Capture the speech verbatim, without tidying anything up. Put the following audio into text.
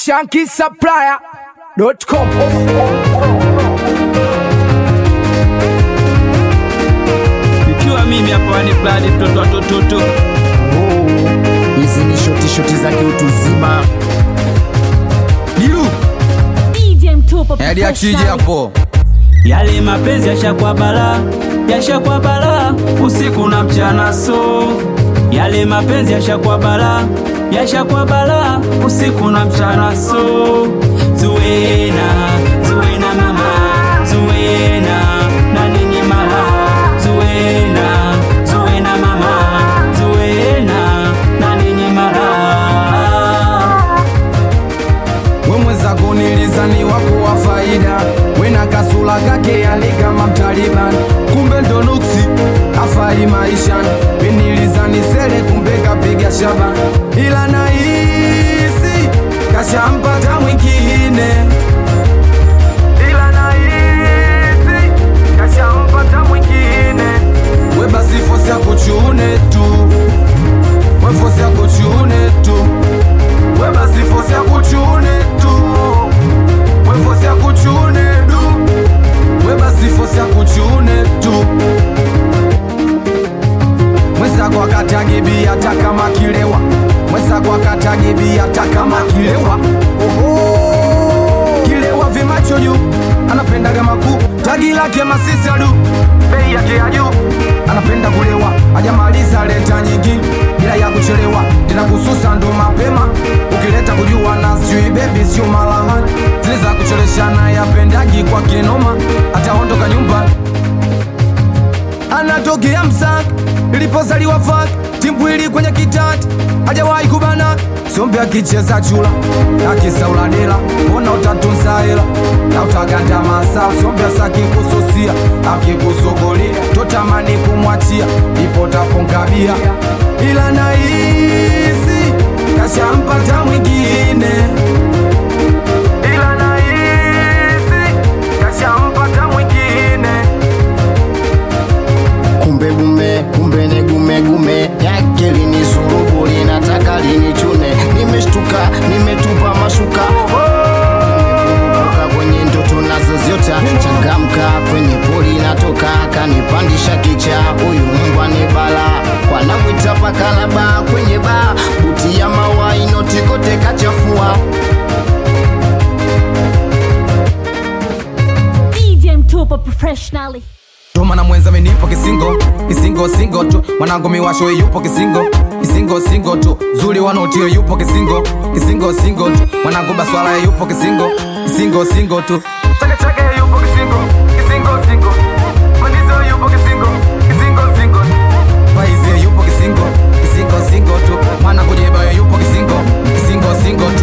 Shanky Supplier dot com. Ikiwa mimi hapa ni Blood mtoto toto. Oh, hizi ni shoti shoti za kiutu zima. Dilu D J Mtupo hadi akije hapo. Yale mapenzi yashakuwa bala, yashakuwa bala, usiku na mchana so. Yale mapenzi yashakuwa bala, yashakuwa bala, usiku na mchana so. Zuena, Zuena mama, Zuena, na nini mala. Zuena, Zuena mama, Zuena, na nini mala. Mwenzako nilizani wako wa faida, wena kasula kake yani kama mtaliban, kumbe ndo nuksi afai maishani. Nilizani sele kumbe kapiga shaba, ila nahisi kashampata mwingine, ila nahisi kashampata mwingine. We basi fosi ya kuchune tu, we fosi ya kuchune tu, we basi fosi ya kuchune tu, we fosi ya kuchune du, we basi fosi ya kuchune tu. Mwesa kwa katagibi hata kama kilewa, mwesa kwa katagibi hata kama kilewa. Oho, kilewa vimacho juu, anapenda kama kuu, tagi lake masisa du, bei yake ya juu, anapenda kulewa, hajamaliza leta nyingine bila ya kuchelewa, tena kususa ndo mapema, ukileta kujua na sijui baby sio malahani, zile za kucheleshana yapendagi kwa kinoma, ataondoka nyumbani. Anatokea Msaka, ilipozaliwa fak, timbwili kwenye kitati, hajawahi kubana. Sombe akicheza chula, akisaula dela, mbona utatunza hela, na utaganda masa. Sombe asaki kususia, akikusogolia, totamani kumwachia, ipo tapongabia, ila nahisi kashampata mwingine, ila nahisi kashampata mwingine. Kumbe gume, kumbe ne gume gume yake lini surubu linataka lini chune. Nimeshtuka, nimetupa mashuka, nimekumbuka kwenye ndoto nazo ziota. Changamka kwenye poli natoka, kanipandisha kicha. Huyu mbwa ni bala, kwa namwita pakalaba kwenye ba. Buti ya mawa inotikote kachafua. D J Mtupo professionally. Toma na mwenza menipo kisingo, kisingo singo tu, mwanangu miwasho yupo kisingo, kisingo singo tu, zuri wanotio yupo kisingo, kisingo singo tu, mwanangu baswala yupo kisingo, kisingo singo tu, chake chake yupo kisingo, kisingo singo, manizo yupo kisingo, kisingo singo, faizi yupo kisingo, kisingo singo tu, mwanangu jeba yupo kisingo, kisingo singo tu.